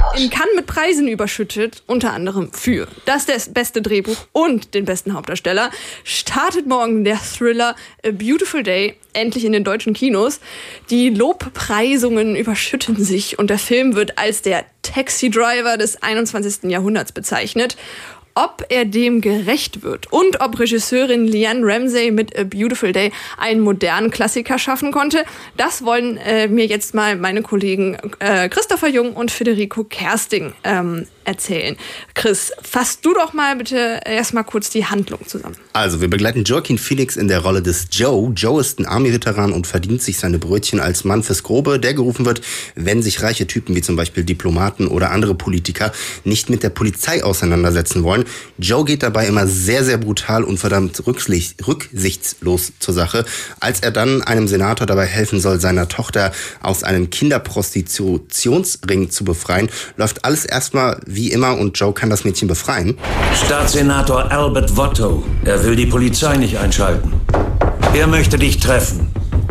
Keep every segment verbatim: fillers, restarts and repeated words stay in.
in Cannes mit Preisen überschüttet, unter anderem für das beste Drehbuch und den besten Hauptdarsteller, startet morgen der Thriller A Beautiful Day endlich in den deutschen Kinos. Die Lobpreisungen überschütten sich und der Film wird als der Taxi-Driver des einundzwanzigsten Jahrhunderts bezeichnet. Ob er dem gerecht wird und ob Regisseurin Leanne Ramsey mit A Beautiful Day einen modernen Klassiker schaffen konnte, das wollen äh, mir jetzt mal meine Kollegen äh, Christopher Jung und Federico Kersting ähm, erzählen. Chris, fass du doch mal bitte erstmal kurz die Handlung zusammen. Also, wir begleiten Joaquin Phoenix in der Rolle des Joe. Joe ist ein Army-Veteran und verdient sich seine Brötchen als Mann fürs Grobe, der gerufen wird, wenn sich reiche Typen wie zum Beispiel Diplomaten oder andere Politiker nicht mit der Polizei auseinandersetzen wollen. Joe geht dabei immer sehr, sehr brutal und verdammt rücksichtslos zur Sache. Als er dann einem Senator dabei helfen soll, seiner Tochter aus einem Kinderprostitutionsring zu befreien, läuft alles erstmal wie immer und Joe kann das Mädchen befreien. Staatssenator Albert Votto. Er will die Polizei nicht einschalten. Er möchte dich treffen.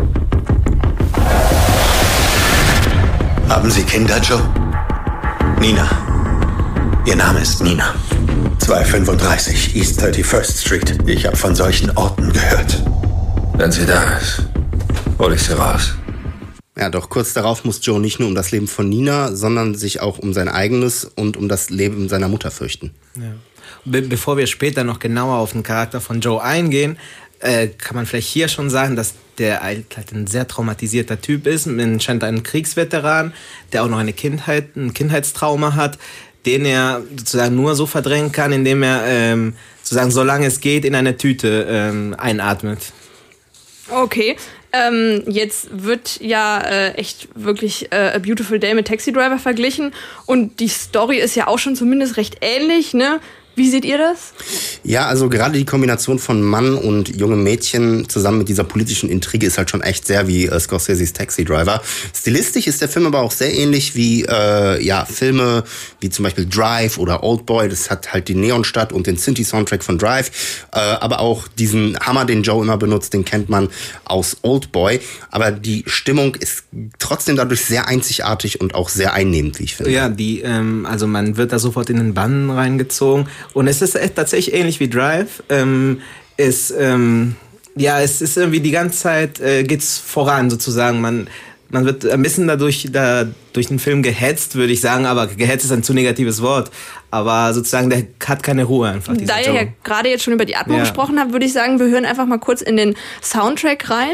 Haben Sie Kinder, Joe? Nina. Ihr Name ist Nina. zweihundertfünfunddreißig East thirty-first Street. Ich habe von solchen Orten gehört. Wenn sie da ist, hol ich sie raus. Ja, doch kurz darauf muss Joe nicht nur um das Leben von Nina, sondern sich auch um sein eigenes und um das Leben seiner Mutter fürchten. Ja. Be- bevor wir später noch genauer auf den Charakter von Joe eingehen, äh, kann man vielleicht hier schon sagen, dass der halt ein sehr traumatisierter Typ ist, anscheinend ein Kriegsveteran, der auch noch eine Kindheit, ein Kindheitstrauma hat, den er sozusagen nur so verdrängen kann, indem er ähm, sozusagen, solange es geht, in eine Tüte ähm, einatmet. Okay, ähm, jetzt wird ja äh, echt wirklich äh, A Beautiful Day mit Taxi Driver verglichen und die Story ist ja auch schon zumindest recht ähnlich, ne? Wie seht ihr das? Ja, also gerade die Kombination von Mann und jungem Mädchen zusammen mit dieser politischen Intrige ist halt schon echt sehr wie äh, Scorseses Taxi Driver. Stilistisch ist der Film aber auch sehr ähnlich wie äh, ja Filme wie zum Beispiel Drive oder Oldboy. Das hat halt die Neonstadt und den Synthi-Soundtrack von Drive. Äh, aber auch diesen Hammer, den Joe immer benutzt, den kennt man aus Oldboy. Aber die Stimmung ist trotzdem dadurch sehr einzigartig und auch sehr einnehmend, wie ich finde. Ja, die, ähm, also man wird da sofort in den Bann reingezogen. Und es ist tatsächlich ähnlich wie Drive. Ähm, es, ähm, ja, es ist irgendwie die ganze Zeit äh, geht's voran sozusagen. Man, man wird ein bisschen dadurch da, durch den Film gehetzt, würde ich sagen. Aber gehetzt ist ein zu negatives Wort. Aber sozusagen, der hat keine Ruhe einfach. Da ihr Joe. ja gerade jetzt schon über die Atmung ja. gesprochen habt, würde ich sagen, wir hören einfach mal kurz in den Soundtrack rein.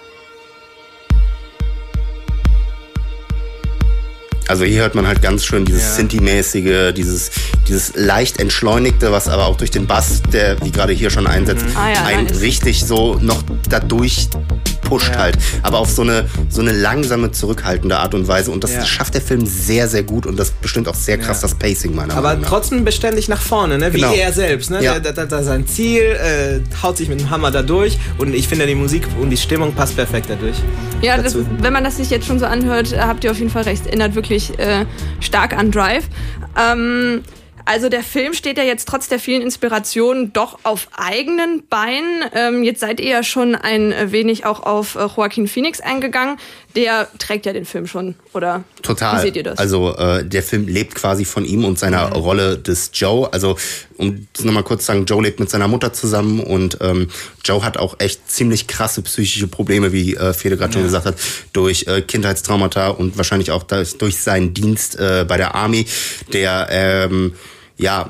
Also hier hört man halt ganz schön dieses ja. Synthi-mäßige, dieses, dieses leicht entschleunigte, was aber auch durch den Bass, der wie gerade hier schon einsetzt, mhm. ah, ja, ein nice. richtig so noch dadurch pusht ja. halt. Aber auf so eine, so eine langsame, zurückhaltende Art und Weise. Und das ja. schafft der Film sehr, sehr gut und das bestimmt auch sehr krass ja. das Pacing meiner Aber Meinung nach. trotzdem beständig nach vorne, ne? Wie genau. er selbst. Ne? Ja. Da, da, da sein Ziel, äh, haut sich mit dem Hammer da durch und ich finde, die Musik und die Stimmung passt perfekt dadurch. Ja, das, wenn man das sich jetzt schon so anhört, habt ihr auf jeden Fall recht. Erinnert wirklich äh, stark an Drive. Ähm, also der Film steht ja jetzt trotz der vielen Inspirationen doch auf eigenen Beinen. Ähm, jetzt seid ihr ja schon ein wenig auch auf äh, Joaquin Phoenix eingegangen. Der trägt ja den Film schon, oder? Total. Wie seht ihr das? Also äh, der Film lebt quasi von ihm und seiner mhm. Rolle des Joe. Also um das nochmal kurz zu sagen, Joe lebt mit seiner Mutter zusammen und ähm, Joe hat auch echt ziemlich krasse psychische Probleme, wie äh, Fede gerade ja. schon gesagt hat, durch äh, Kindheitstraumata und wahrscheinlich auch durch, durch seinen Dienst äh, bei der Army, der ähm, ja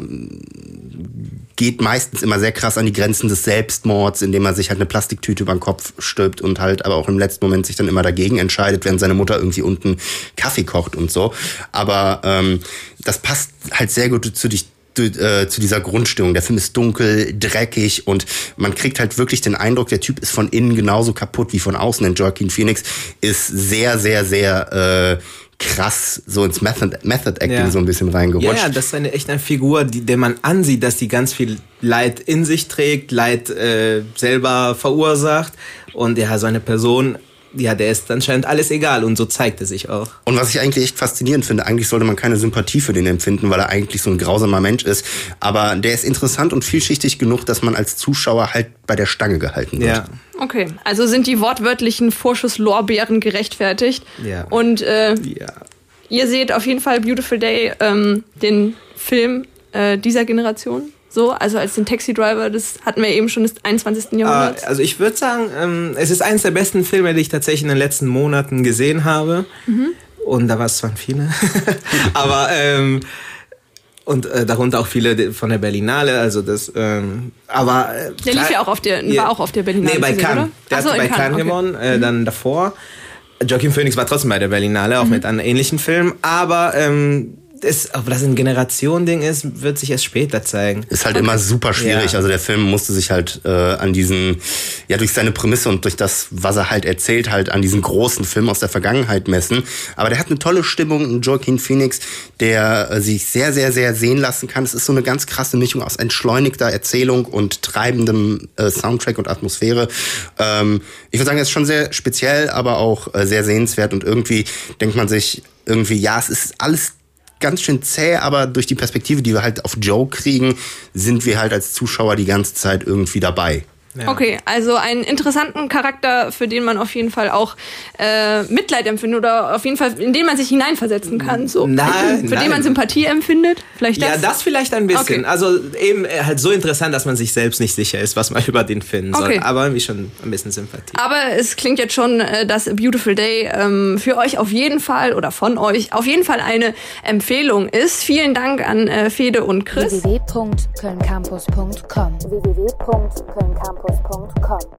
geht meistens immer sehr krass an die Grenzen des Selbstmords, indem er sich halt eine Plastiktüte über den Kopf stülpt und halt aber auch im letzten Moment sich dann immer dagegen entscheidet, während seine Mutter irgendwie unten Kaffee kocht und so. Aber ähm, das passt halt sehr gut zu dich zu dieser Grundstimmung. Der Film ist dunkel, dreckig und man kriegt halt wirklich den Eindruck, der Typ ist von innen genauso kaputt wie von außen. Denn Joaquin Phoenix ist sehr, sehr, sehr äh, krass so ins Method, Method Acting ja. so ein bisschen reingerutscht. Ja, ja, das ist eine echt eine Figur, die, der man ansieht, dass die ganz viel Leid in sich trägt, Leid äh, selber verursacht und ja, so eine Person, ja, der ist anscheinend alles egal und so zeigt er sich auch. Und was ich eigentlich echt faszinierend finde, eigentlich sollte man keine Sympathie für den empfinden, weil er eigentlich so ein grausamer Mensch ist, aber der ist interessant und vielschichtig genug, dass man als Zuschauer halt bei der Stange gehalten wird. Ja. Okay, also sind die wortwörtlichen Vorschusslorbeeren gerechtfertigt. Ja. Und äh, ja. ihr seht auf jeden Fall Beautiful Day, ähm, den Film äh, dieser Generation. So, also als den Taxi Driver, das hatten wir eben schon des einundzwanzigsten Jahrhunderts. Äh, also ich würde sagen, ähm, es ist eines der besten Filme, die ich tatsächlich in den letzten Monaten gesehen habe. Mhm. Und da war es zwar viele, aber ähm, und äh, darunter auch viele von der Berlinale, also das, ähm, aber äh, der lief ja auch auf der, ja, war auch auf der Berlinale. Nee, bei Cannes. Der so, hat bei Cannes okay. gewonnen, äh, mhm. dann davor. Joaquin Phoenix war trotzdem bei der Berlinale, auch mhm. mit einem ähnlichen Film, aber ähm, das, ob das ein Generationending ist, wird sich erst später zeigen. Ist halt okay. immer super schwierig. Ja. Also der Film musste sich halt äh, an diesen, ja durch seine Prämisse und durch das, was er halt erzählt, halt an diesen großen Film aus der Vergangenheit messen. Aber der hat eine tolle Stimmung, ein Joaquin Phoenix, der äh, sich sehr, sehr, sehr sehen lassen kann. Es ist so eine ganz krasse Mischung aus entschleunigter Erzählung und treibendem äh, Soundtrack und Atmosphäre. Ähm, ich würde sagen, es ist schon sehr speziell, aber auch äh, sehr sehenswert. Und irgendwie denkt man sich irgendwie, ja, es ist alles ganz schön zäh, aber durch die Perspektive, die wir halt auf Joe kriegen, sind wir halt als Zuschauer die ganze Zeit irgendwie dabei. Ja. Okay, also einen interessanten Charakter, für den man auf jeden Fall auch äh, Mitleid empfindet oder auf jeden Fall, in den man sich hineinversetzen kann. So. Nein, für nein. den man Sympathie empfindet. Vielleicht das? Ja, das vielleicht ein bisschen. Okay. Also eben halt so interessant, dass man sich selbst nicht sicher ist, was man über den finden soll. Okay. Aber irgendwie schon ein bisschen Sympathie. Aber es klingt jetzt schon, dass A Beautiful Day ähm, für euch auf jeden Fall oder von euch auf jeden Fall eine Empfehlung ist. Vielen Dank an äh, Fede und Chris. w w w punkt köln campus punkt com w w w punkt köln campus punkt com